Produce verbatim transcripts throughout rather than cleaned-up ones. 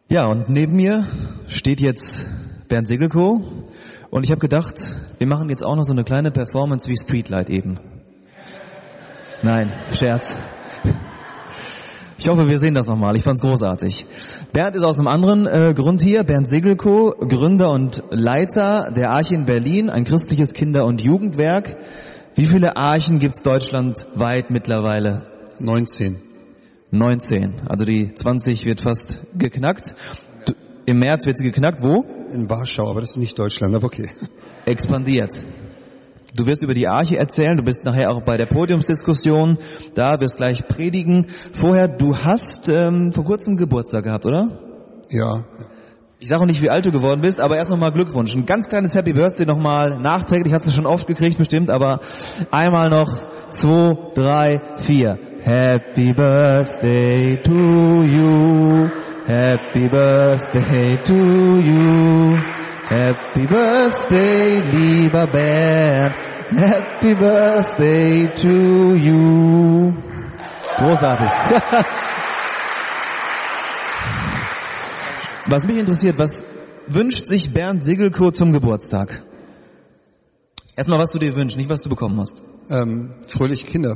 Ja, und neben mir steht jetzt Bernd Segelkow und ich habe gedacht, wir machen jetzt auch noch so eine kleine Performance wie Streetlight eben. Nein, Scherz. Ich hoffe, wir sehen das nochmal. Ich fand's großartig. Bernd ist aus einem anderen äh, Grund hier. Bernd Segelkow, Gründer und Leiter der Arche in Berlin, ein christliches Kinder- und Jugendwerk. Wie viele Archen gibt's deutschlandweit mittlerweile? neunzehn. neunzehn. Also die zwanzig wird fast geknackt. Du, im März wird sie geknackt. Wo? In Warschau, aber das ist nicht Deutschland, aber okay. Expandiert. Du wirst über die Arche erzählen, du bist nachher auch bei der Podiumsdiskussion da, wirst gleich predigen. Vorher, du hast ähm, vor kurzem Geburtstag gehabt, oder? Ja. Ich sage auch nicht, wie alt du geworden bist, aber erst nochmal Glückwunsch. Ein ganz kleines Happy Birthday nochmal nachträglich, hast du schon oft gekriegt bestimmt, aber einmal noch, zwei, drei, vier. Happy Birthday to you, Happy Birthday to you. Happy Birthday, lieber Bernd. Happy Birthday to you. Großartig. Was mich interessiert, was wünscht sich Bernd Segelkow zum Geburtstag? Erstmal, was du dir wünschst, nicht was du bekommen hast. Ähm, fröhliche Kinder.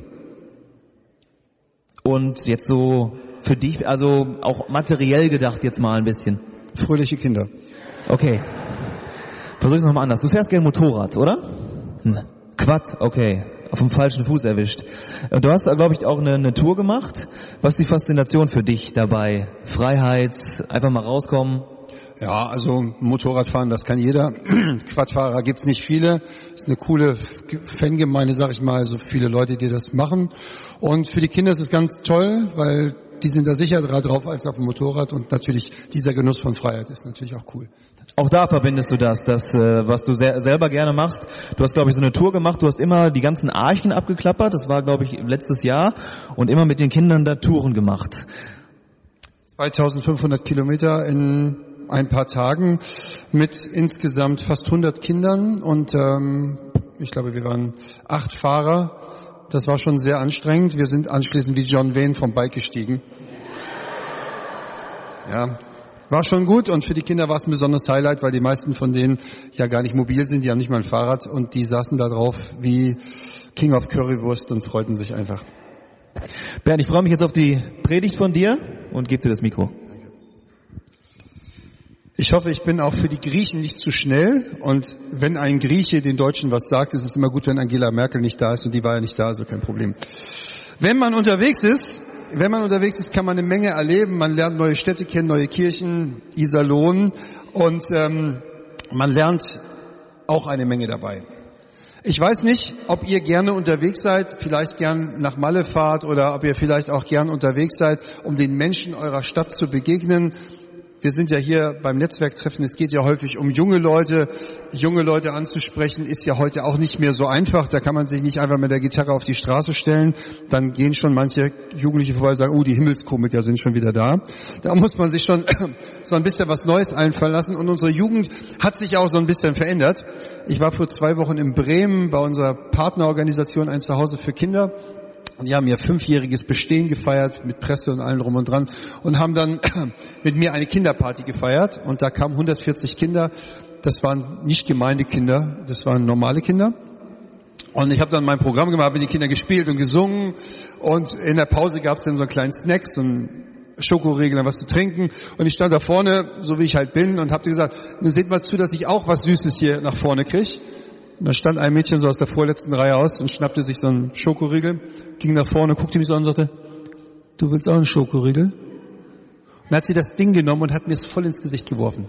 Und jetzt so für dich, also auch materiell gedacht jetzt mal ein bisschen. Fröhliche Kinder. Okay. Versuch es nochmal anders. Du fährst gerne Motorrad, oder? Hm. Quad, okay. Auf dem falschen Fuß erwischt. Und du hast da, glaube ich, auch eine, eine Tour gemacht. Was ist die Faszination für dich dabei? Freiheit, einfach mal rauskommen? Ja, also Motorradfahren, das kann jeder. Quadfahrer gibt's nicht viele. Ist eine coole Fangemeinde, sag ich mal, so viele Leute, die das machen. Und für die Kinder ist es ganz toll, weil die sind da sicher drauf als auf dem Motorrad und natürlich dieser Genuss von Freiheit ist natürlich auch cool. Auch da verbindest du das, das, was du sehr, selber gerne machst. Du hast, glaube ich, so eine Tour gemacht, du hast immer die ganzen Archen abgeklappert, das war, glaube ich, letztes Jahr, und immer mit den Kindern da Touren gemacht. zweitausendfünfhundert Kilometer in ein paar Tagen mit insgesamt fast hundert Kindern und ähm, ich glaube, wir waren acht Fahrer. Das war schon sehr anstrengend. Wir sind anschließend wie John Wayne vom Bike gestiegen. Ja, war schon gut und für die Kinder war es ein besonderes Highlight, weil die meisten von denen ja gar nicht mobil sind, die haben nicht mal ein Fahrrad und die saßen da drauf wie King of Currywurst und freuten sich einfach. Bernd, ich freue mich jetzt auf die Predigt von dir und gebe dir das Mikro. Ich hoffe, ich bin auch für die Griechen nicht zu schnell und wenn ein Grieche den Deutschen was sagt, ist es immer gut, wenn Angela Merkel nicht da ist und die war ja nicht da, also kein Problem. Wenn man unterwegs ist, wenn man unterwegs ist, kann man eine Menge erleben. Man lernt neue Städte kennen, neue Kirchen, Iserlohn und ähm, man lernt auch eine Menge dabei. Ich weiß nicht, ob ihr gerne unterwegs seid, vielleicht gern nach Malle fahrt oder ob ihr vielleicht auch gern unterwegs seid, um den Menschen eurer Stadt zu begegnen. Wir sind ja hier beim Netzwerktreffen, es geht ja häufig um junge Leute. Junge Leute anzusprechen ist ja heute auch nicht mehr so einfach. Da kann man sich nicht einfach mit der Gitarre auf die Straße stellen. Dann gehen schon manche Jugendliche vorbei und sagen, oh, die Himmelskomiker sind schon wieder da. Da muss man sich schon so ein bisschen was Neues einfallen lassen. Und unsere Jugend hat sich auch so ein bisschen verändert. Ich war vor zwei Wochen in Bremen bei unserer Partnerorganisation Ein Zuhause für Kinder. Und die haben ihr fünfjähriges Bestehen gefeiert mit Presse und allem drum und dran und haben dann mit mir eine Kinderparty gefeiert und da kamen hundertvierzig Kinder. Das waren nicht Gemeindekinder, das waren normale Kinder. Und ich habe dann mein Programm gemacht, habe mit den Kindern gespielt und gesungen und in der Pause gab es dann so einen kleinen Snack, so einen Schokoriegel, was zu trinken und ich stand da vorne, so wie ich halt bin und habe gesagt, nun seht mal zu, dass ich auch was Süßes hier nach vorne kriege. Und da stand ein Mädchen so aus der vorletzten Reihe aus und schnappte sich so einen Schokoriegel, ging nach vorne, guckte mich so an und sagte, du willst auch einen Schokoriegel? Und dann hat sie das Ding genommen und hat mir es voll ins Gesicht geworfen.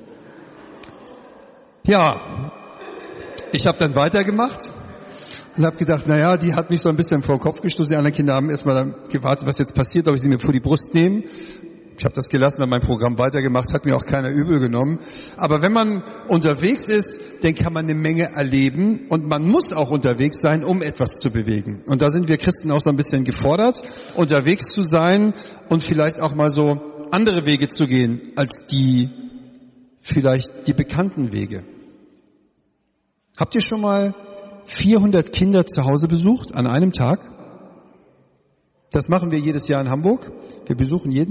Ja, ich habe dann weitergemacht und habe gedacht, naja, die hat mich so ein bisschen vor den Kopf gestoßen. Die anderen Kinder haben erstmal gewartet, was jetzt passiert, ob ich sie mir vor die Brust nehme. Ich habe das gelassen, habe mein Programm weitergemacht, hat mir auch keiner übel genommen. Aber wenn man unterwegs ist, dann kann man eine Menge erleben und man muss auch unterwegs sein, um etwas zu bewegen. Und da sind wir Christen auch so ein bisschen gefordert, unterwegs zu sein und vielleicht auch mal so andere Wege zu gehen, als die vielleicht die bekannten Wege. Habt ihr schon mal vierhundert Kinder zu Hause besucht an einem Tag? Das machen wir jedes Jahr in Hamburg. Wir besuchen jeden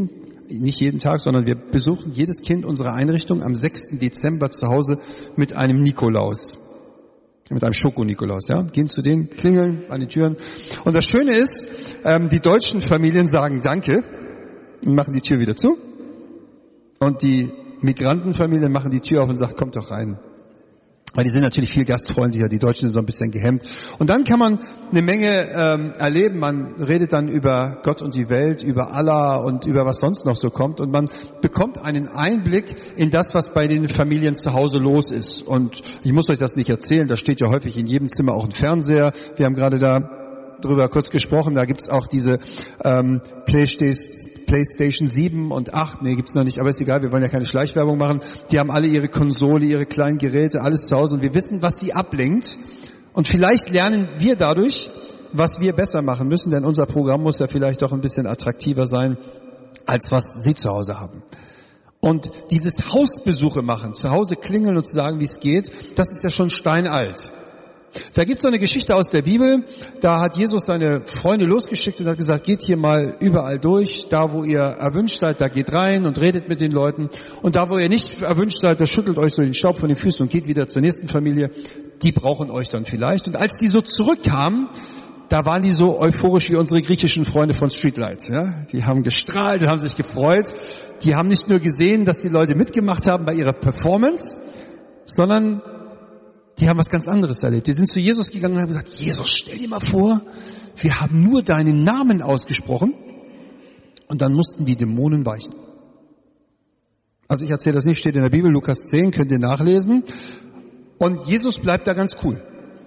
nicht jeden Tag, sondern wir besuchen jedes Kind unserer Einrichtung am sechsten Dezember zu Hause mit einem Nikolaus. Mit einem Schoko-Nikolaus, ja. Gehen zu denen, klingeln an die Türen. Und das Schöne ist, ähm, die deutschen Familien sagen Danke und machen die Tür wieder zu. Und die Migrantenfamilien machen die Tür auf und sagen, kommt doch rein. Weil die sind natürlich viel gastfreundlicher, die Deutschen sind so ein bisschen gehemmt. Und dann kann man eine Menge ähm, erleben. Man redet dann über Gott und die Welt, über Allah und über was sonst noch so kommt. Und man bekommt einen Einblick in das, was bei den Familien zu Hause los ist. Und ich muss euch das nicht erzählen, da steht ja häufig in jedem Zimmer auch ein Fernseher. Wir haben gerade da drüber kurz gesprochen, da gibt's auch diese ähm, Playstation, Playstation sieben und acht, nee, gibt's noch nicht, aber ist egal, wir wollen ja keine Schleichwerbung machen. Die haben alle ihre Konsole, ihre kleinen Geräte, alles zu Hause und wir wissen, was sie ablenkt. Und vielleicht lernen wir dadurch, was wir besser machen müssen, denn unser Programm muss ja vielleicht doch ein bisschen attraktiver sein, als was sie zu Hause haben. Und dieses Hausbesuche machen, zu Hause klingeln und zu sagen, wie es geht, das ist ja schon steinalt. Da gibt's so eine Geschichte aus der Bibel, da hat Jesus seine Freunde losgeschickt und hat gesagt, geht hier mal überall durch, da wo ihr erwünscht seid, da geht rein und redet mit den Leuten und da wo ihr nicht erwünscht seid, da schüttelt euch so den Staub von den Füßen und geht wieder zur nächsten Familie, die brauchen euch dann vielleicht. Und als die so zurückkamen, da waren die so euphorisch wie unsere griechischen Freunde von Streetlights. Ja? Die haben gestrahlt und haben sich gefreut. Die haben nicht nur gesehen, dass die Leute mitgemacht haben bei ihrer Performance, sondern die haben was ganz anderes erlebt. Die sind zu Jesus gegangen und haben gesagt, Jesus, stell dir mal vor, wir haben nur deinen Namen ausgesprochen und dann mussten die Dämonen weichen. Also ich erzähle das nicht, steht in der Bibel, Lukas zehn, könnt ihr nachlesen. Und Jesus bleibt da ganz cool.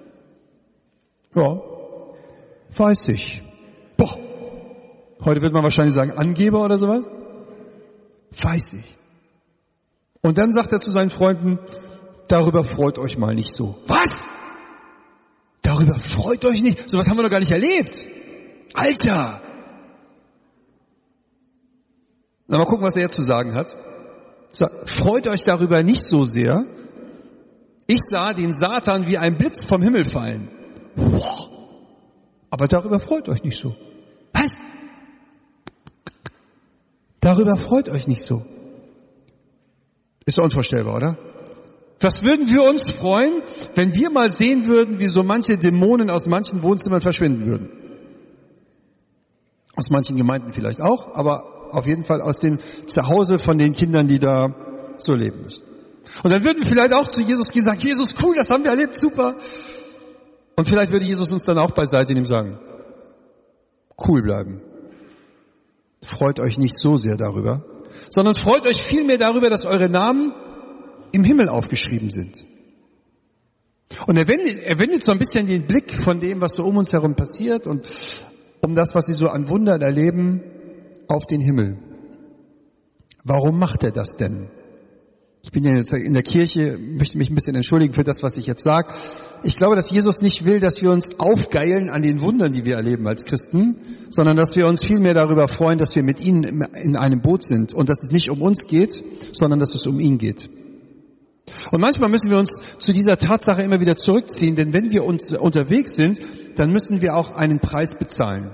Ja, weiß ich. Boah, heute wird man wahrscheinlich sagen, Angeber oder sowas. Weiß ich. Und dann sagt er zu seinen Freunden, darüber freut euch mal nicht so. Was? Darüber freut euch nicht? Sowas haben wir doch gar nicht erlebt. Alter! Na, mal gucken, was er jetzt zu sagen hat. Sagt, freut euch darüber nicht so sehr. Ich sah den Satan wie ein Blitz vom Himmel fallen. Wow. Aber darüber freut euch nicht so. Was? Darüber freut euch nicht so. Ist doch unvorstellbar, oder? Was würden wir uns freuen, wenn wir mal sehen würden, wie so manche Dämonen aus manchen Wohnzimmern verschwinden würden? Aus manchen Gemeinden vielleicht auch, aber auf jeden Fall aus dem Zuhause von den Kindern, die da so leben müssen. Und dann würden wir vielleicht auch zu Jesus gehen und sagen, Jesus, cool, das haben wir erlebt, super. Und vielleicht würde Jesus uns dann auch beiseite nehmen und sagen, cool bleiben. Freut euch nicht so sehr darüber, sondern freut euch vielmehr darüber, dass eure Namen im Himmel aufgeschrieben sind. Und er wendet, er wendet so ein bisschen den Blick von dem, was so um uns herum passiert und um das, was sie so an Wundern erleben, auf den Himmel. Warum macht er das denn? Ich bin ja jetzt in der Kirche, möchte mich ein bisschen entschuldigen für das, was ich jetzt sage. Ich glaube, dass Jesus nicht will, dass wir uns aufgeilen an den Wundern, die wir erleben als Christen, sondern dass wir uns vielmehr darüber freuen, dass wir mit ihnen in einem Boot sind und dass es nicht um uns geht, sondern dass es um ihn geht. Und manchmal müssen wir uns zu dieser Tatsache immer wieder zurückziehen, denn wenn wir uns unterwegs sind, dann müssen wir auch einen Preis bezahlen.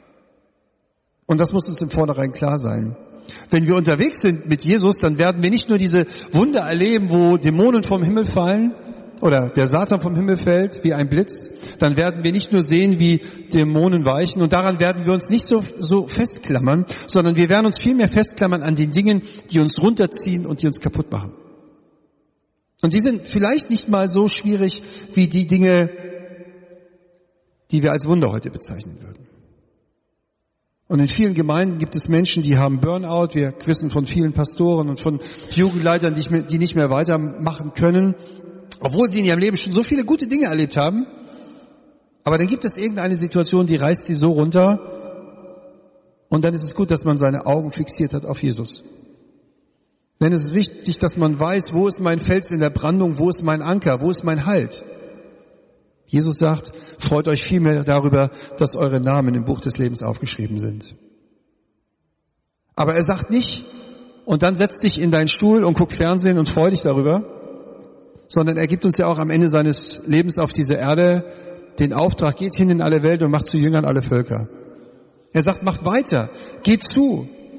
Und das muss uns im Vornherein klar sein. Wenn wir unterwegs sind mit Jesus, dann werden wir nicht nur diese Wunder erleben, wo Dämonen vom Himmel fallen oder der Satan vom Himmel fällt wie ein Blitz, dann werden wir nicht nur sehen, wie Dämonen weichen und daran werden wir uns nicht so, so festklammern, sondern wir werden uns vielmehr festklammern an den Dingen, die uns runterziehen und die uns kaputt machen. Und die sind vielleicht nicht mal so schwierig wie die Dinge, die wir als Wunder heute bezeichnen würden. Und in vielen Gemeinden gibt es Menschen, die haben Burnout. Wir wissen von vielen Pastoren und von Jugendleitern, die nicht mehr weitermachen können, obwohl sie in ihrem Leben schon so viele gute Dinge erlebt haben. Aber dann gibt es irgendeine Situation, die reißt sie so runter. Und dann ist es gut, dass man seine Augen fixiert hat auf Jesus. Denn es ist wichtig, dass man weiß, wo ist mein Fels in der Brandung, wo ist mein Anker, wo ist mein Halt. Jesus sagt, freut euch vielmehr darüber, dass eure Namen im Buch des Lebens aufgeschrieben sind. Aber er sagt nicht, und dann setz dich in deinen Stuhl und guck Fernsehen und freu dich darüber, sondern er gibt uns ja auch am Ende seines Lebens auf dieser Erde den Auftrag, geht hin in alle Welt und macht zu Jüngern alle Völker. Er sagt, macht weiter, geht zu,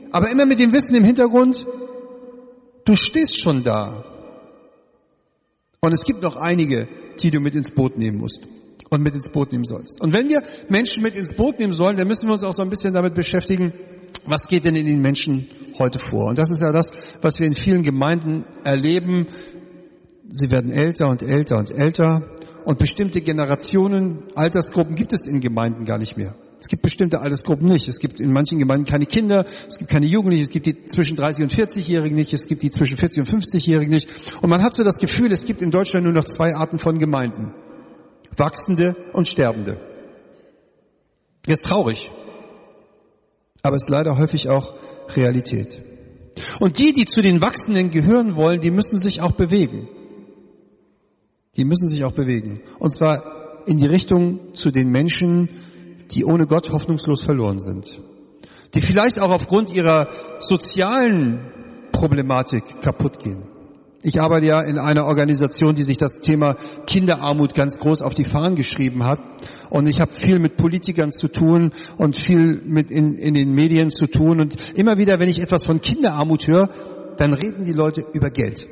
Aber immer mit dem Wissen im Hintergrund, du stehst schon da. Und es gibt noch einige, die du mit ins Boot nehmen musst und mit ins Boot nehmen sollst. Und wenn wir Menschen mit ins Boot nehmen sollen, dann müssen wir uns auch so ein bisschen damit beschäftigen, was geht denn in den Menschen heute vor? Und das ist ja das, was wir in vielen Gemeinden erleben. Sie werden älter und älter und älter. Und bestimmte Generationen, Altersgruppen gibt es in Gemeinden gar nicht mehr. Es gibt bestimmte Altersgruppen nicht. Es gibt in manchen Gemeinden keine Kinder, es gibt keine Jugendlichen, es gibt die zwischen dreißig und vierzig-Jährigen nicht, es gibt die zwischen vierzig und fünfzig-Jährigen nicht. Und man hat so das Gefühl, es gibt in Deutschland nur noch zwei Arten von Gemeinden. Wachsende und Sterbende. Das ist traurig. Aber es ist leider häufig auch Realität. Und die, die zu den Wachsenden gehören wollen, die müssen sich auch bewegen. Die müssen sich auch bewegen. Und zwar in die Richtung zu den Menschen, die ohne Gott hoffnungslos verloren sind. Die vielleicht auch aufgrund ihrer sozialen Problematik kaputt gehen. Ich arbeite ja in einer Organisation, die sich das Thema Kinderarmut ganz groß auf die Fahnen geschrieben hat. Und ich habe viel mit Politikern zu tun und viel mit in, in den Medien zu tun. Und immer wieder, wenn ich etwas von Kinderarmut höre, dann reden die Leute über Geld.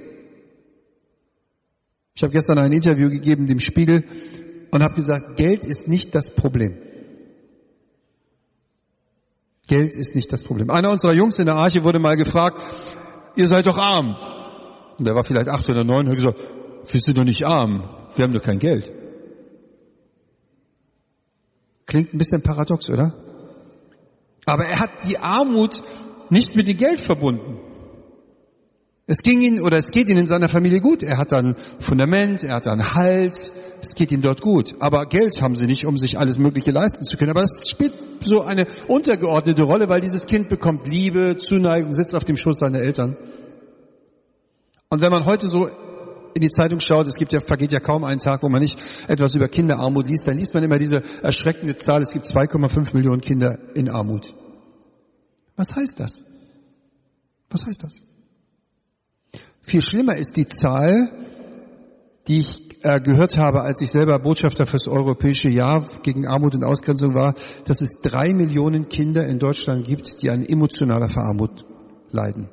Ich habe gestern ein Interview gegeben dem Spiegel und habe gesagt, Geld ist nicht das Problem. Geld ist nicht das Problem. Einer unserer Jungs in der Arche wurde mal gefragt, ihr seid doch arm. Und der war vielleicht acht oder neun und hat gesagt, wir sind doch nicht arm, wir haben doch kein Geld. Klingt ein bisschen paradox, oder? Aber er hat die Armut nicht mit dem Geld verbunden. Es ging ihm oder es geht ihm in seiner Familie gut. Er hat dann Fundament, er hat dann Halt, es geht ihm dort gut. Aber Geld haben sie nicht, um sich alles Mögliche leisten zu können. Aber das spielt so eine untergeordnete Rolle, weil dieses Kind bekommt Liebe, Zuneigung, sitzt auf dem Schoß seiner Eltern. Und wenn man heute so in die Zeitung schaut, es gibt ja, vergeht ja kaum einen Tag, wo man nicht etwas über Kinderarmut liest, dann liest man immer diese erschreckende Zahl, es gibt zwei Komma fünf Millionen Kinder in Armut. Was heißt das? Was heißt das? Viel schlimmer ist die Zahl, die ich äh, gehört habe, als ich selber Botschafter fürs Europäische Jahr gegen Armut und Ausgrenzung war, dass es drei Millionen Kinder in Deutschland gibt, die an emotionaler Verarmut leiden.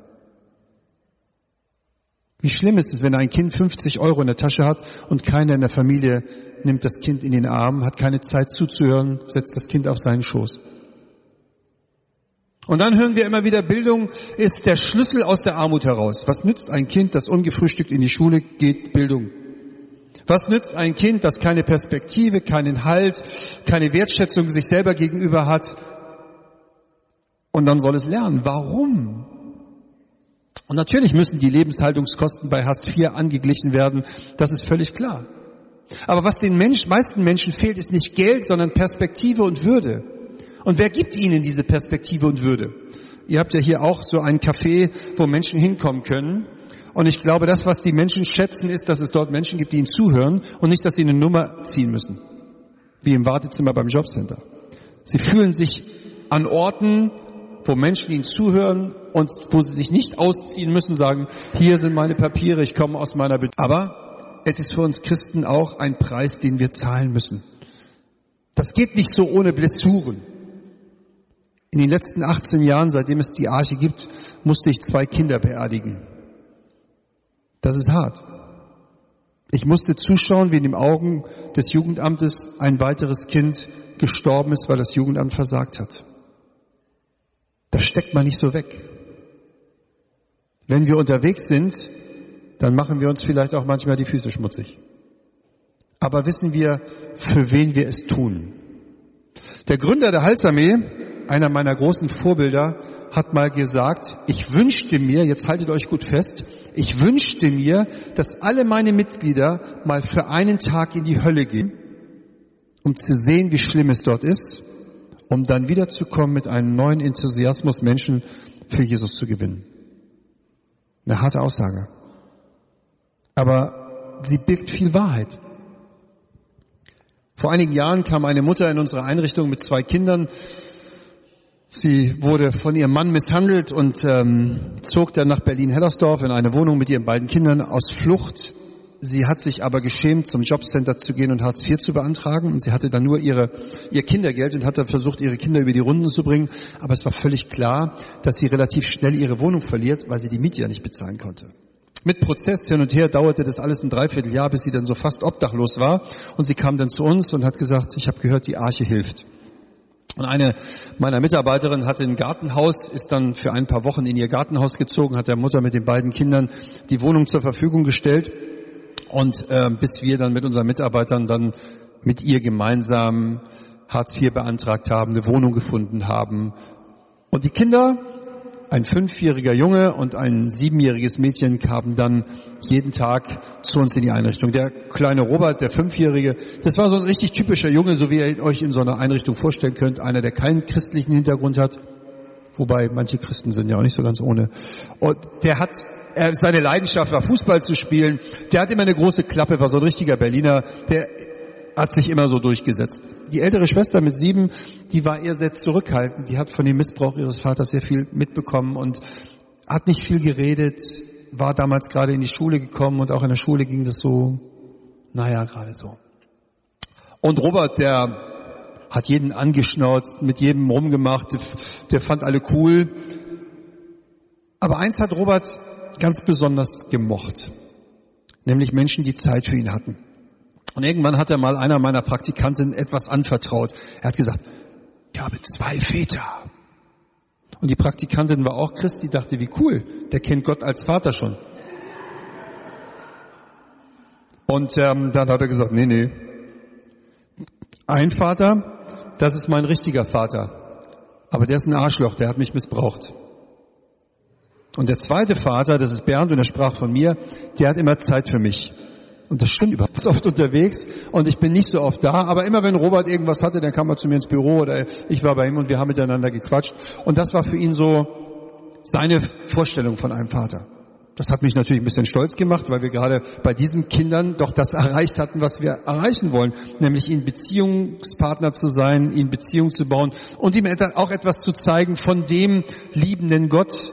Wie schlimm ist es, wenn ein Kind fünfzig Euro in der Tasche hat und keiner in der Familie nimmt das Kind in den Arm, hat keine Zeit zuzuhören, setzt das Kind auf seinen Schoß. Und dann hören wir immer wieder, Bildung ist der Schlüssel aus der Armut heraus. Was nützt ein Kind, das ungefrühstückt in die Schule geht? Bildung. Was nützt ein Kind, das keine Perspektive, keinen Halt, keine Wertschätzung sich selber gegenüber hat? Und dann soll es lernen. Warum? Und natürlich müssen die Lebenshaltungskosten bei Hartz vier angeglichen werden. Das ist völlig klar. Aber was den Mensch, meisten Menschen fehlt, ist nicht Geld, sondern Perspektive und Würde. Und wer gibt ihnen diese Perspektive und Würde? Ihr habt ja hier auch so ein Café, wo Menschen hinkommen können. Und ich glaube, das, was die Menschen schätzen, ist, dass es dort Menschen gibt, die ihnen zuhören und nicht, dass sie eine Nummer ziehen müssen. Wie im Wartezimmer beim Jobcenter. Sie fühlen sich an Orten, wo Menschen ihnen zuhören und wo sie sich nicht ausziehen müssen, sagen, hier sind meine Papiere, ich komme aus meiner Be-. Aber es ist für uns Christen auch ein Preis, den wir zahlen müssen. Das geht nicht so ohne Blessuren. In den letzten achtzehn Jahren, seitdem es die Arche gibt, musste ich zwei Kinder beerdigen. Das ist hart. Ich musste zuschauen, wie in den Augen des Jugendamtes ein weiteres Kind gestorben ist, weil das Jugendamt versagt hat. Das steckt man nicht so weg. Wenn wir unterwegs sind, dann machen wir uns vielleicht auch manchmal die Füße schmutzig. Aber wissen wir, für wen wir es tun? Der Gründer der Heilsarmee, einer meiner großen Vorbilder, hat mal gesagt, ich wünschte mir, jetzt haltet euch gut fest, ich wünschte mir, dass alle meine Mitglieder mal für einen Tag in die Hölle gehen, um zu sehen, wie schlimm es dort ist, um dann wiederzukommen mit einem neuen Enthusiasmus, Menschen für Jesus zu gewinnen. Eine harte Aussage. Aber sie birgt viel Wahrheit. Vor einigen Jahren kam eine Mutter in unsere Einrichtung mit zwei Kindern. Sie wurde von ihrem Mann misshandelt und ähm, zog dann nach Berlin-Hellersdorf in eine Wohnung mit ihren beiden Kindern aus Flucht Sie hat sich aber geschämt, zum Jobcenter zu gehen und Hartz vier zu beantragen. Und sie hatte dann nur ihre, ihr Kindergeld und hat dann versucht, ihre Kinder über die Runden zu bringen. Aber es war völlig klar, dass sie relativ schnell ihre Wohnung verliert, weil sie die Miete ja nicht bezahlen konnte. Mit Prozess hin und her dauerte das alles ein Dreivierteljahr, bis sie dann so fast obdachlos war. Und sie kam dann zu uns und hat gesagt, ich habe gehört, die Arche hilft. Und eine meiner Mitarbeiterinnen hatte ein Gartenhaus, ist dann für ein paar Wochen in ihr Gartenhaus gezogen, hat der Mutter mit den beiden Kindern die Wohnung zur Verfügung gestellt. Und äh, bis wir dann mit unseren Mitarbeitern dann mit ihr gemeinsam Hartz vier beantragt haben, eine Wohnung gefunden haben. Und die Kinder, ein fünfjähriger Junge und ein siebenjähriges Mädchen, kamen dann jeden Tag zu uns in die Einrichtung. Der kleine Robert, der Fünfjährige, das war so ein richtig typischer Junge, so wie ihr euch in so einer Einrichtung vorstellen könnt. Einer, der keinen christlichen Hintergrund hat. Wobei manche Christen sind ja auch nicht so ganz ohne. Und der hat... Er, seine Leidenschaft war, Fußball zu spielen. Der hat immer eine große Klappe, war so ein richtiger Berliner. Der hat sich immer so durchgesetzt. Die ältere Schwester mit sieben, die war eher sehr zurückhaltend. Die hat von dem Missbrauch ihres Vaters sehr viel mitbekommen und hat nicht viel geredet, war damals gerade in die Schule gekommen und auch in der Schule ging das so, naja, gerade so. Und Robert, der hat jeden angeschnauzt, mit jedem rumgemacht, der, der fand alle cool. Aber eins hat Robert ganz besonders gemocht, nämlich Menschen, die Zeit für ihn hatten. Und irgendwann hat er mal einer meiner Praktikanten etwas anvertraut. Er hat gesagt, ich habe zwei Väter. Und die Praktikantin war auch Christ, die dachte, wie cool, der kennt Gott als Vater schon. Und ähm, dann hat er gesagt, nee, nee, ein Vater, das ist mein richtiger Vater. Aber der ist ein Arschloch, der hat mich missbraucht. Und der zweite Vater, das ist Bernd und er sprach von mir, der hat immer Zeit für mich. Und das stimmt überhaupt. Ich bin oft unterwegs und ich bin nicht so oft da, aber immer wenn Robert irgendwas hatte, dann kam er zu mir ins Büro oder ich war bei ihm und wir haben miteinander gequatscht. Und das war für ihn so seine Vorstellung von einem Vater. Das hat mich natürlich ein bisschen stolz gemacht, weil wir gerade bei diesen Kindern doch das erreicht hatten, was wir erreichen wollen, nämlich ihnen Beziehungspartner zu sein, ihnen Beziehungen zu bauen und ihm auch etwas zu zeigen von dem liebenden Gott,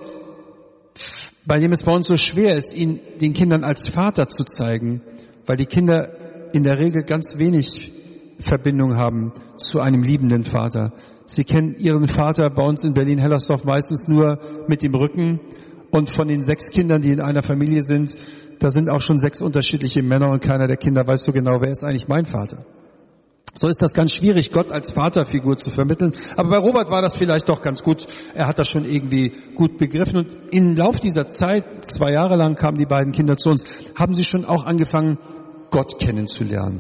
bei dem es bei uns so schwer ist, ihn den Kindern als Vater zu zeigen, weil die Kinder in der Regel ganz wenig Verbindung haben zu einem liebenden Vater. Sie kennen ihren Vater bei uns in Berlin-Hellersdorf meistens nur mit dem Rücken und von den sechs Kindern, die in einer Familie sind, da sind auch schon sechs unterschiedliche Männer und keiner der Kinder weiß so genau, wer ist eigentlich mein Vater. So ist das ganz schwierig, Gott als Vaterfigur zu vermitteln. Aber bei Robert war das vielleicht doch ganz gut. Er hat das schon irgendwie gut begriffen. Und im Lauf dieser Zeit, zwei Jahre lang kamen die beiden Kinder zu uns, haben sie schon auch angefangen, Gott kennenzulernen.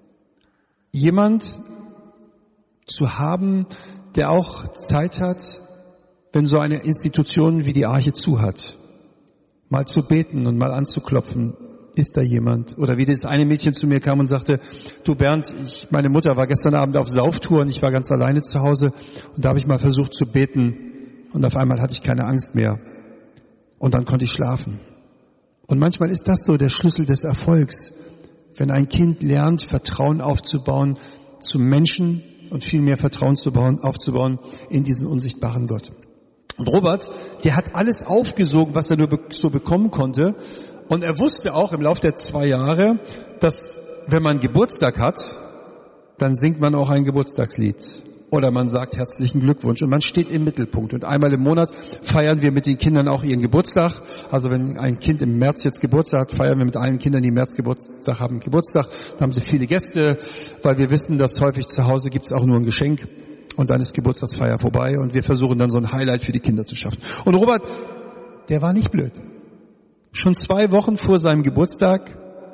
Jemand zu haben, der auch Zeit hat, wenn so eine Institution wie die Arche zu hat, mal zu beten und mal anzuklopfen. Ist da jemand? Oder wie das eine Mädchen zu mir kam und sagte, du Bernd, ich, meine Mutter war gestern Abend auf Sauftour und ich war ganz alleine zu Hause und da habe ich mal versucht zu beten und auf einmal hatte ich keine Angst mehr und dann konnte ich schlafen. Und manchmal ist das so der Schlüssel des Erfolgs, wenn ein Kind lernt, Vertrauen aufzubauen zu Menschen und viel mehr Vertrauen zu bauen, aufzubauen in diesen unsichtbaren Gott. Und Robert, der hat alles aufgesogen, was er nur so bekommen konnte. Und er wusste auch im Laufe der zwei Jahre, dass wenn man Geburtstag hat, dann singt man auch ein Geburtstagslied. Oder man sagt herzlichen Glückwunsch. Und man steht im Mittelpunkt. Und einmal im Monat feiern wir mit den Kindern auch ihren Geburtstag. Also wenn ein Kind im März jetzt Geburtstag hat, feiern wir mit allen Kindern, die im März Geburtstag haben, Geburtstag. Da haben sie viele Gäste, weil wir wissen, dass häufig zu Hause gibt es auch nur ein Geschenk. Und dann ist Geburtstagsfeier vorbei. Und wir versuchen dann so ein Highlight für die Kinder zu schaffen. Und Robert, der war nicht blöd. Schon zwei Wochen vor seinem Geburtstag,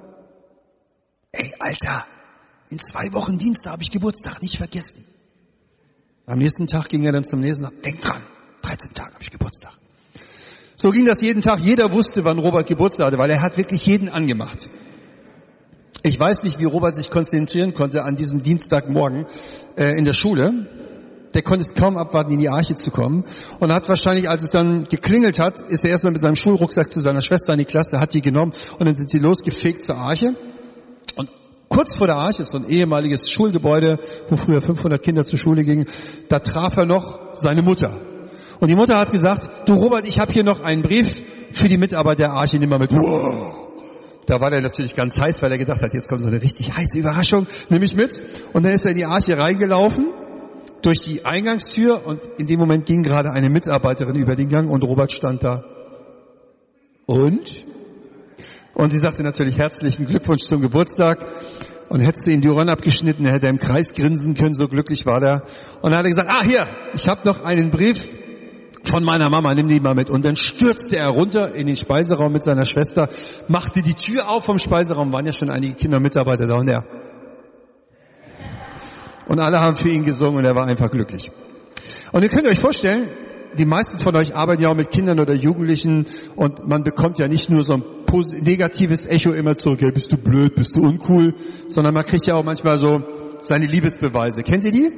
ey, Alter, in zwei Wochen Dienstag habe ich Geburtstag, nicht vergessen. Am nächsten Tag ging er dann zum nächsten Tag, denk dran, dreizehn Tage habe ich Geburtstag. So ging das jeden Tag, jeder wusste, wann Robert Geburtstag hatte, weil er hat wirklich jeden angemacht. Ich weiß nicht, wie Robert sich konzentrieren konnte an diesem Dienstagmorgen äh, in der Schule. Der konnte es kaum abwarten, in die Arche zu kommen. Und hat wahrscheinlich, als es dann geklingelt hat, ist er erstmal mit seinem Schulrucksack zu seiner Schwester in die Klasse, hat die genommen und dann sind sie losgefegt zur Arche. Und kurz vor der Arche ist so ein ehemaliges Schulgebäude, wo früher fünfhundert Kinder zur Schule gingen. Da traf er noch seine Mutter. Und die Mutter hat gesagt, du Robert, ich habe hier noch einen Brief für die Mitarbeit der Arche, nimm mal mit. Wow. Da war der natürlich ganz heiß, weil er gedacht hat, jetzt kommt so eine richtig heiße Überraschung, nehme ich mit. Und dann ist er in die Arche reingelaufen, durch die Eingangstür, und in dem Moment ging gerade eine Mitarbeiterin über den Gang und Robert stand da. Und? Und sie sagte natürlich herzlichen Glückwunsch zum Geburtstag. Und hättest du ihm die Ohren abgeschnitten, hätte er im Kreis grinsen können, so glücklich war der. Und dann hat er gesagt, ah hier, ich habe noch einen Brief von meiner Mama, nimm die mal mit. Und dann stürzte er runter in den Speiseraum mit seiner Schwester, machte die Tür auf vom Speiseraum, waren ja schon einige Kinder und Mitarbeiter da, und er. Und alle haben für ihn gesungen und er war einfach glücklich. Und ihr könnt euch vorstellen, die meisten von euch arbeiten ja auch mit Kindern oder Jugendlichen, und man bekommt ja nicht nur so ein negatives Echo immer zurück, hey, bist du blöd, bist du uncool, sondern man kriegt ja auch manchmal so seine Liebesbeweise. Kennt ihr die?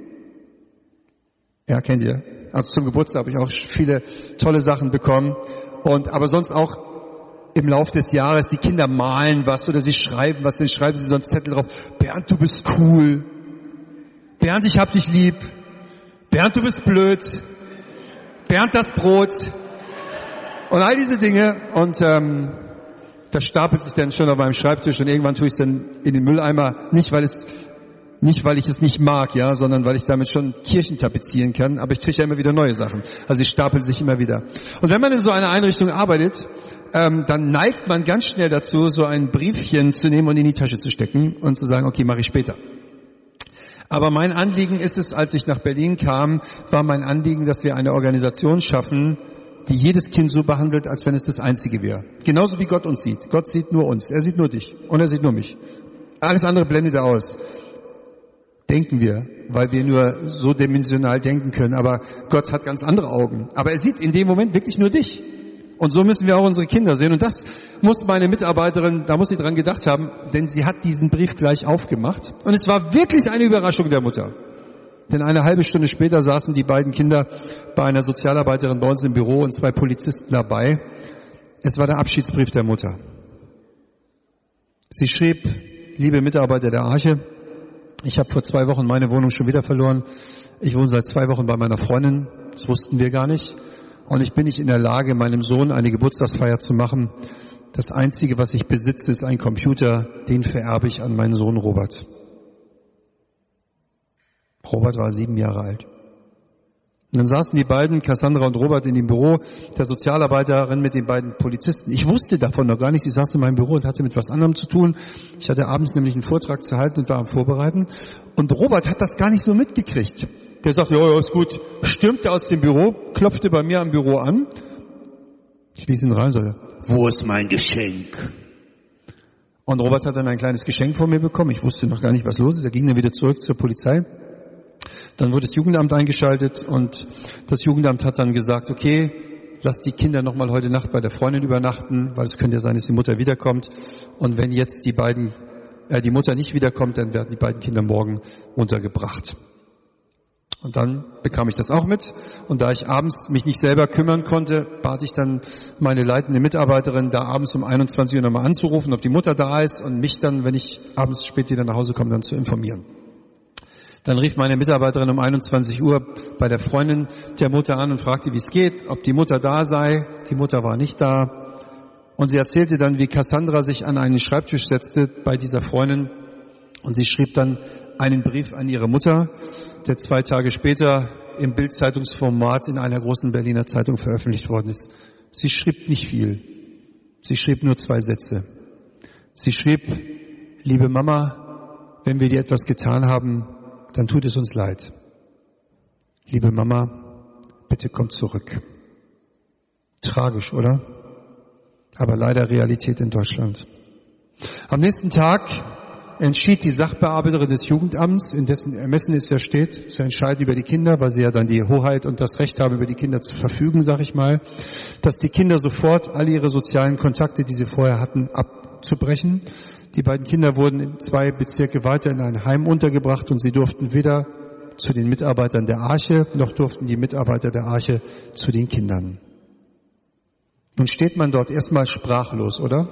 Ja, kennt ihr. Also zum Geburtstag habe ich auch viele tolle Sachen bekommen. Und aber sonst auch im Lauf des Jahres, die Kinder malen was oder sie schreiben was, dann schreiben sie so einen Zettel drauf. Bernd, du bist cool. Bernd, ich hab dich lieb. Bernd, du bist blöd. Bernd, das Brot. Und all diese Dinge. Und ähm, das stapelt sich dann schon auf meinem Schreibtisch, und irgendwann tue ich es dann in den Mülleimer. Nicht, weil es Nicht, weil ich es nicht mag, ja, sondern weil ich damit schon Kirchen tapezieren kann. Aber ich kriege ja immer wieder neue Sachen. Also sie stapeln sich immer wieder. Und wenn man in so einer Einrichtung arbeitet, ähm, dann neigt man ganz schnell dazu, so ein Briefchen zu nehmen und in die Tasche zu stecken und zu sagen, okay, mache ich später. Aber mein Anliegen ist es, als ich nach Berlin kam, war mein Anliegen, dass wir eine Organisation schaffen, die jedes Kind so behandelt, als wenn es das Einzige wäre. Genauso wie Gott uns sieht. Gott sieht nur uns. Er sieht nur dich. Und er sieht nur mich. Alles andere blendet er aus. Denken wir, weil wir nur so dimensional denken können. Aber Gott hat ganz andere Augen. Aber er sieht in dem Moment wirklich nur dich. Und so müssen wir auch unsere Kinder sehen. Und das muss meine Mitarbeiterin, da muss sie dran gedacht haben, denn sie hat diesen Brief gleich aufgemacht. Und es war wirklich eine Überraschung der Mutter. Denn eine halbe Stunde später saßen die beiden Kinder bei einer Sozialarbeiterin bei uns im Büro und zwei Polizisten dabei. Es war der Abschiedsbrief der Mutter. Sie schrieb, liebe Mitarbeiter der Arche, ich habe vor zwei Wochen meine Wohnung schon wieder verloren. Ich wohne seit zwei Wochen bei meiner Freundin. Das wussten wir gar nicht. Und ich bin nicht in der Lage, meinem Sohn eine Geburtstagsfeier zu machen. Das Einzige, was ich besitze, ist ein Computer. Den vererbe ich an meinen Sohn Robert. Robert war sieben Jahre alt. Und dann saßen die beiden, Cassandra und Robert, in dem Büro der Sozialarbeiterin mit den beiden Polizisten. Ich wusste davon noch gar nicht. Sie saß in meinem Büro und hatte mit was anderem zu tun. Ich hatte abends nämlich einen Vortrag zu halten und war am Vorbereiten. Und Robert hat das gar nicht so mitgekriegt. Der sagte, ja, ja, ist gut. Stürmte aus dem Büro, klopfte bei mir am Büro an. Ich ließ ihn rein und sagte, wo ist mein Geschenk? Und Robert hat dann ein kleines Geschenk von mir bekommen. Ich wusste noch gar nicht, was los ist. Er ging dann wieder zurück zur Polizei. Dann wurde das Jugendamt eingeschaltet und das Jugendamt hat dann gesagt, okay, lass die Kinder nochmal heute Nacht bei der Freundin übernachten, weil es könnte ja sein, dass die Mutter wiederkommt. Und wenn jetzt die beiden, äh, die Mutter nicht wiederkommt, dann werden die beiden Kinder morgen untergebracht. Und dann bekam ich das auch mit. Und da ich abends mich nicht selber kümmern konnte, bat ich dann meine leitende Mitarbeiterin, da abends um einundzwanzig Uhr nochmal anzurufen, ob die Mutter da ist und mich dann, wenn ich abends spät wieder nach Hause komme, dann zu informieren. Dann rief meine Mitarbeiterin um einundzwanzig Uhr bei der Freundin der Mutter an und fragte, wie es geht, ob die Mutter da sei. Die Mutter war nicht da. Und sie erzählte dann, wie Cassandra sich an einen Schreibtisch setzte bei dieser Freundin. Und sie schrieb dann einen Brief an ihre Mutter, der zwei Tage später im Bild-Zeitungsformat in einer großen Berliner Zeitung veröffentlicht worden ist. Sie schrieb nicht viel. Sie schrieb nur zwei Sätze. Sie schrieb, liebe Mama, wenn wir dir etwas getan haben, dann tut es uns leid. Liebe Mama, bitte komm zurück. Tragisch, oder? Aber leider Realität in Deutschland. Am nächsten Tag entschied die Sachbearbeiterin des Jugendamts, in dessen Ermessen es ja steht, zu entscheiden über die Kinder, weil sie ja dann die Hoheit und das Recht haben, über die Kinder zu verfügen, sag ich mal, dass die Kinder sofort alle ihre sozialen Kontakte, die sie vorher hatten, abzubrechen. Die beiden Kinder wurden in zwei Bezirke weiter in ein Heim untergebracht und sie durften weder zu den Mitarbeitern der Arche, noch durften die Mitarbeiter der Arche zu den Kindern. Nun steht man dort erstmal sprachlos, oder?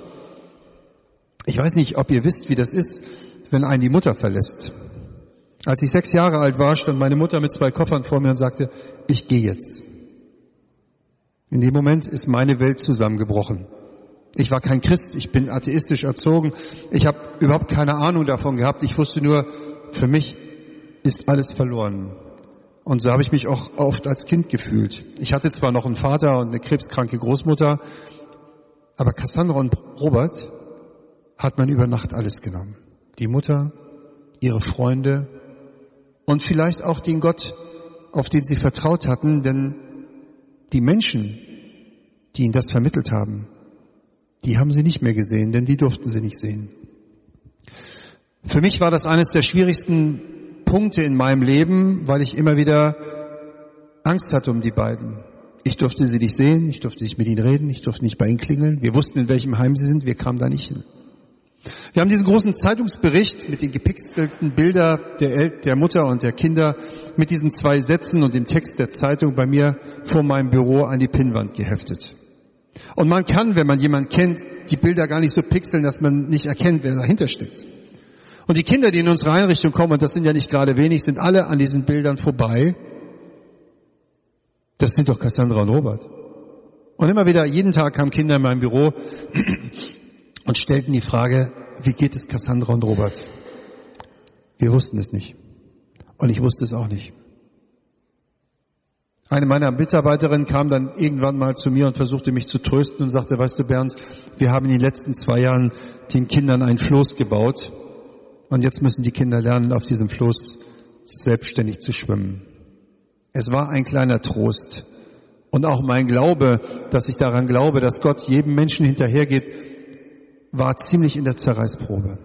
Ich weiß nicht, ob ihr wisst, wie das ist, wenn einen die Mutter verlässt. Als ich sechs Jahre alt war, stand meine Mutter mit zwei Koffern vor mir und sagte, ich gehe jetzt. In dem Moment ist meine Welt zusammengebrochen. Ich war kein Christ, ich bin atheistisch erzogen. Ich habe überhaupt keine Ahnung davon gehabt. Ich wusste nur, für mich ist alles verloren. Und so habe ich mich auch oft als Kind gefühlt. Ich hatte zwar noch einen Vater und eine krebskranke Großmutter, aber Cassandra und Robert hat man über Nacht alles genommen. Die Mutter, ihre Freunde und vielleicht auch den Gott, auf den sie vertraut hatten, denn die Menschen, die ihnen das vermittelt haben, die haben sie nicht mehr gesehen, denn die durften sie nicht sehen. Für mich war das eines der schwierigsten Punkte in meinem Leben, weil ich immer wieder Angst hatte um die beiden. Ich durfte sie nicht sehen, ich durfte nicht mit ihnen reden, ich durfte nicht bei ihnen klingeln. Wir wussten, in welchem Heim sie sind, wir kamen da nicht hin. Wir haben diesen großen Zeitungsbericht mit den gepixelten Bildern der, El- der Mutter und der Kinder mit diesen zwei Sätzen und dem Text der Zeitung bei mir vor meinem Büro an die Pinnwand geheftet. Und man kann, wenn man jemanden kennt, die Bilder gar nicht so pixeln, dass man nicht erkennt, wer dahinter steckt. Und die Kinder, die in unsere Einrichtung kommen, und das sind ja nicht gerade wenig, sind alle an diesen Bildern vorbei. Das sind doch Cassandra und Robert. Und immer wieder, jeden Tag kamen Kinder in meinem Büro und stellten die Frage, wie geht es Cassandra und Robert? Wir wussten es nicht. Und ich wusste es auch nicht. Eine meiner Mitarbeiterinnen kam dann irgendwann mal zu mir und versuchte mich zu trösten und sagte, weißt du Bernd, wir haben in den letzten zwei Jahren den Kindern ein Floß gebaut und jetzt müssen die Kinder lernen, auf diesem Floß selbstständig zu schwimmen. Es war ein kleiner Trost. Und auch mein Glaube, dass ich daran glaube, dass Gott jedem Menschen hinterhergeht, war ziemlich in der Zerreißprobe.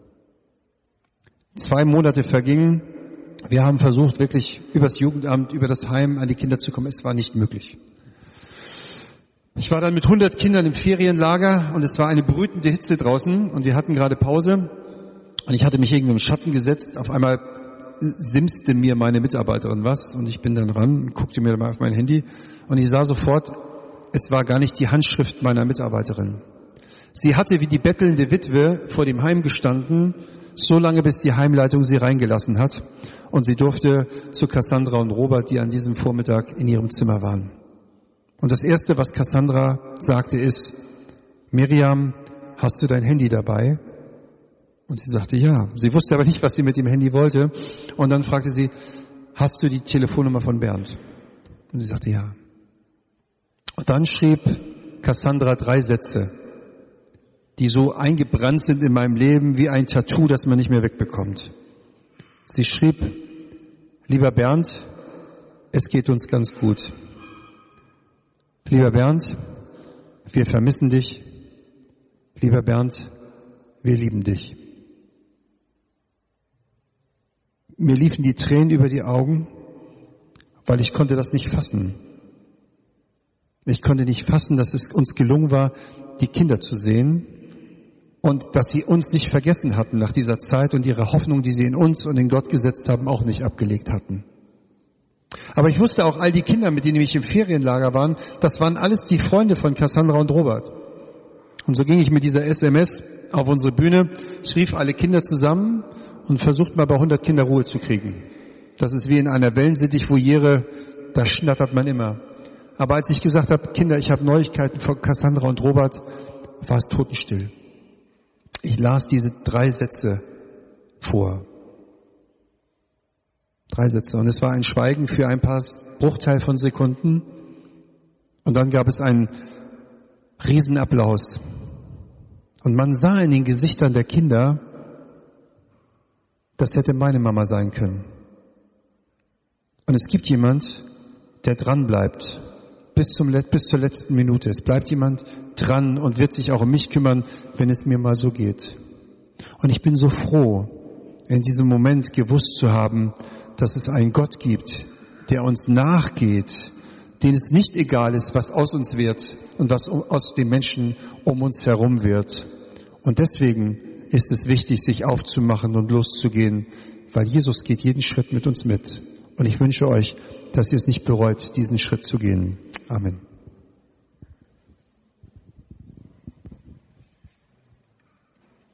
Zwei Monate vergingen. Wir haben versucht, wirklich übers Jugendamt, über das Heim an die Kinder zu kommen. Es war nicht möglich. Ich war dann mit hundert Kindern im Ferienlager und es war eine brütende Hitze draußen und wir hatten gerade Pause und ich hatte mich irgendwo im Schatten gesetzt. Auf einmal simste mir meine Mitarbeiterin was und ich bin dann ran und guckte mir mal auf mein Handy und ich sah sofort, es war gar nicht die Handschrift meiner Mitarbeiterin. Sie hatte wie die bettelnde Witwe vor dem Heim gestanden, so lange bis die Heimleitung sie reingelassen hat und sie durfte zu Cassandra und Robert, die an diesem Vormittag in ihrem Zimmer waren. Und das Erste, was Cassandra sagte, ist, Miriam, hast du dein Handy dabei? Und sie sagte, ja. Sie wusste aber nicht, was sie mit dem Handy wollte. Und dann fragte sie, hast du die Telefonnummer von Bernd? Und sie sagte, ja. Und dann schrieb Cassandra drei Sätze, die so eingebrannt sind in meinem Leben wie ein Tattoo, das man nicht mehr wegbekommt. Sie schrieb, lieber Bernd, es geht uns ganz gut. Lieber Bernd, wir vermissen dich. Lieber Bernd, wir lieben dich. Mir liefen die Tränen über die Augen, weil ich konnte das nicht fassen. Ich konnte nicht fassen, dass es uns gelungen war, die Kinder zu sehen und dass sie uns nicht vergessen hatten nach dieser Zeit und ihre Hoffnung, die sie in uns und in Gott gesetzt haben, auch nicht abgelegt hatten. Aber ich wusste auch, all die Kinder, mit denen ich im Ferienlager war, das waren alles die Freunde von Cassandra und Robert. Und so ging ich mit dieser S M S auf unsere Bühne, ich rief alle Kinder zusammen und versucht mal bei hundert Kinder Ruhe zu kriegen. Das ist wie in einer Wellensittich-Voliere, da schnattert man immer. Aber als ich gesagt habe, Kinder, ich habe Neuigkeiten von Cassandra und Robert, war es totenstill. Ich las diese drei Sätze vor. Drei Sätze. Und es war ein Schweigen für ein paar Bruchteil von Sekunden. Und dann gab es einen Riesenapplaus. Und man sah in den Gesichtern der Kinder, das hätte meine Mama sein können. Und es gibt jemand, der dran bleibt, bis zum, bis zur letzten Minute. Es bleibt jemand dran und wird sich auch um mich kümmern, wenn es mir mal so geht. Und ich bin so froh, in diesem Moment gewusst zu haben, dass es einen Gott gibt, der uns nachgeht, denen es nicht egal ist, was aus uns wird und was aus den Menschen um uns herum wird. Und deswegen ist es wichtig, sich aufzumachen und loszugehen, weil Jesus geht jeden Schritt mit uns mit. Und ich wünsche euch, dass ihr es nicht bereut, diesen Schritt zu gehen. Amen.